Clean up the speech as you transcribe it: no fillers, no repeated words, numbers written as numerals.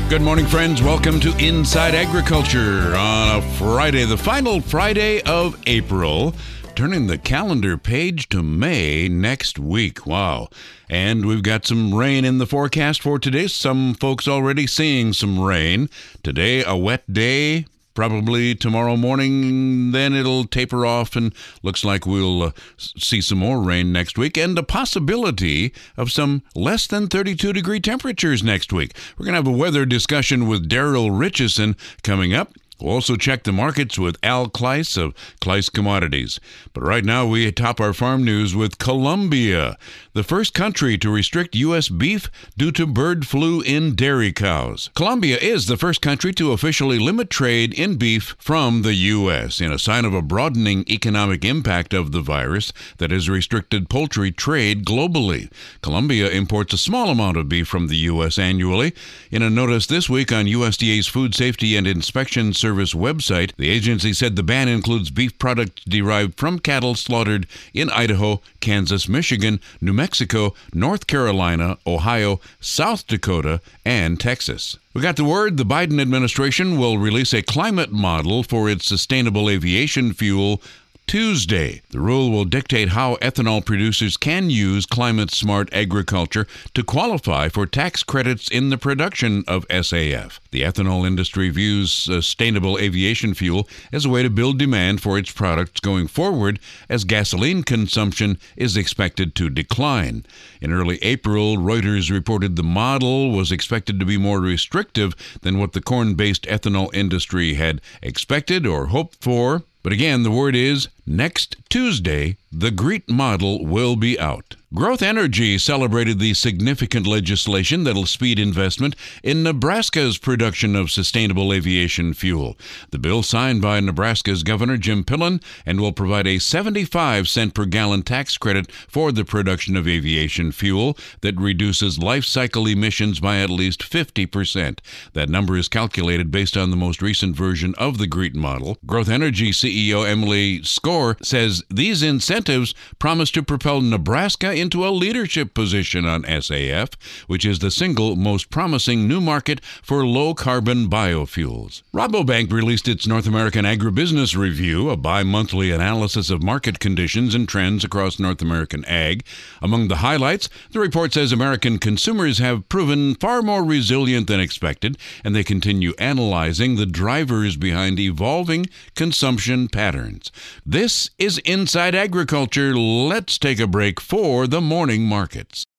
Good morning, friends. Welcome to Inside Agriculture on a Friday, the final Friday of April, turning the calendar page to May next week. Wow. And we've got some rain in the forecast for today. Some folks already seeing some rain. Today, a wet day. Probably tomorrow morning, then it'll taper off and looks like we'll see some more rain next week and a possibility of some less than 32-degree temperatures next week. We're going to have a weather discussion with Daryl Richardson coming up. We'll also check the markets with Al Kleiss of Kleiss Commodities. But right now, we top our farm news with Colombia, the first country to restrict U.S. beef due to bird flu in dairy cows. Colombia is the first country to officially limit trade in beef from the U.S. in a sign of a broadening economic impact of the virus that has restricted poultry trade globally. Colombia imports a small amount of beef from the U.S. annually. In a notice this week on USDA's Food Safety and Inspection Service website, the agency said the ban includes beef products derived from cattle slaughtered in Idaho, Kansas, Michigan, New Mexico, North Carolina, Ohio, South Dakota, and Texas. We got the word the Biden administration will release a climate model for its sustainable aviation fuel Tuesday. The rule will dictate how ethanol producers can use climate-smart agriculture to qualify for tax credits in the production of SAF. The ethanol industry views sustainable aviation fuel as a way to build demand for its products going forward as gasoline consumption is expected to decline. In early April, Reuters reported the model was expected to be more restrictive than what the corn-based ethanol industry had expected or hoped for. But again, the word is next Tuesday, the GREET model will be out. Growth Energy celebrated the significant legislation that'll speed investment in Nebraska's production of sustainable aviation fuel. The bill signed by Nebraska's Governor Jim Pillen and will provide a 75-cent per gallon tax credit for the production of aviation fuel that reduces life cycle emissions by at least 50%. That number is calculated based on the most recent version of the GREET model. Growth Energy CEO Emily Skor says these incentives promise to propel Nebraska into a leadership position on SAF, which is the single most promising new market for low-carbon biofuels. Rabobank released its North American Agribusiness Review, a bi-monthly analysis of market conditions and trends across North American ag. Among the highlights, the report says American consumers have proven far more resilient than expected, and they continue analyzing the drivers behind evolving consumption patterns. This is Inside Agriculture. Let's take a break for the morning markets.